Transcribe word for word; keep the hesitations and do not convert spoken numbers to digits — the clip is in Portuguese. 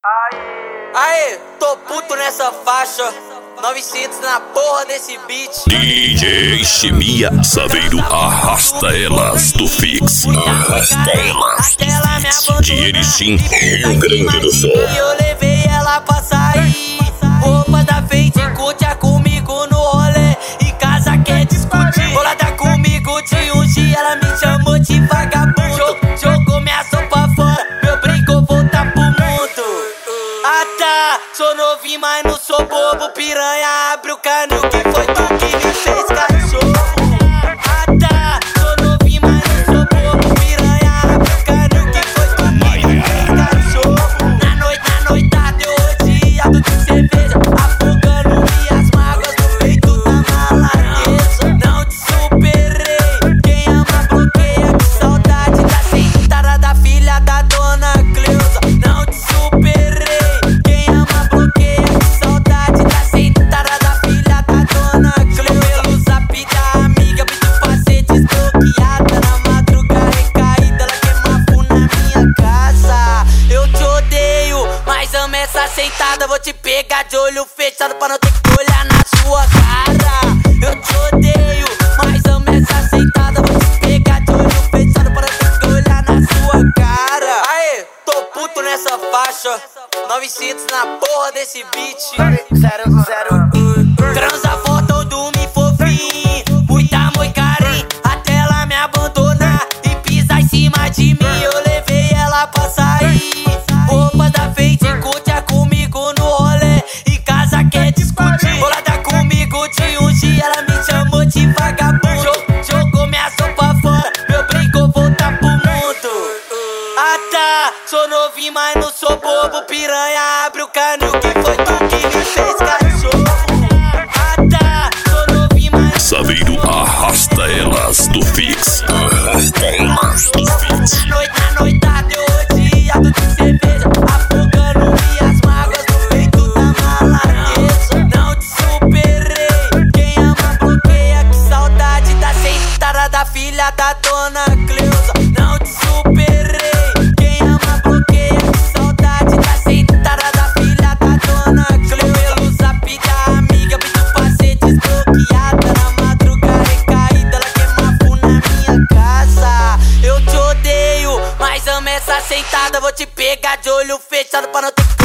Aê, tô puto nessa faixa. novecentos na porra desse beat. D J Chimia Saveiro arrasta elas do Fix. Arrasta elas do Fix. De Erechim, Rio Grande do Sul. Eu levei ela pra sair. Roupa da frente, curte comigo no rolê. Em casa quer discutir. Bolada comigo de um dia, ela me chamou de vagabundo. Jogou minha sopa fora, meu brinco volta pro mundo. Ah tá, sou novinho, mas não sou bobo. Piranha, abre o cano, que foi tu que me fez cachorro. Ah tá, sou novinho, mas não sou bobo. Piranha, abre o cano, que foi tu que me fez cachorro. Na noite, na noitada eu rodeado de cerveja, afogando minhas mágoas no peito da maladeza. Não te superei, quem ama bloqueia, que saudade da sentada da filha da dona Cleusa. Não te superei, quem ama bloqueia, que saudade da sentada da filha da dona Cleusa. Pelo zap da amiga, pediu pra ser desbloqueada. Na madrugada recaída, ela queima fogo na minha casa. Eu te odeio, mas amo essa sentada. Vou te pegar de olho fechado pra não ter que olhar na sua cara. Eu te odeio, mas amo essa sentada. Vou te pegar de olho fechado pra não ter que olhar na sua cara. Aê, tô puto nessa faixa. novecentos na porra desse beat. Zero, zero, transa, foto, dorme fofinho. Muita amor e carinho, até ela me abandonar e pisar em cima de mim. Eu levei ela pra sair. Roupa da frente, curte comigo no rolê. Em casa quer discutir. Bolada comigo de um dia, ela me chamou de vagabundo. Jogou minha sopa fora, meu brinco volta pro mundo. Ah tá, sou novinho, mas não sou bobo. Piranha, abre o cano, que foi tu que me fez cachorro. Ah tá, sou novinho, mas Saveiro arrasta elas do Fix. Arrasta elas do Fix. na noite, na noitada eu rodeado de cerveja, afogando minhas mágoas no peito da maladeza. Não te superei, quem ama bloqueia, que saudade da sentada da filha da dona Cleusa. Não te superei, quem ama bloqueia, que saudade da sentada da filha da dona Cleusa. Pelo zap da amiga, pediu pra ser desbloqueada. Na madrugada recaída, ela queima fogo na minha casa. Eu te odeio, mas amo essa sentada. Vou te pegar de olho fechado pra não ter que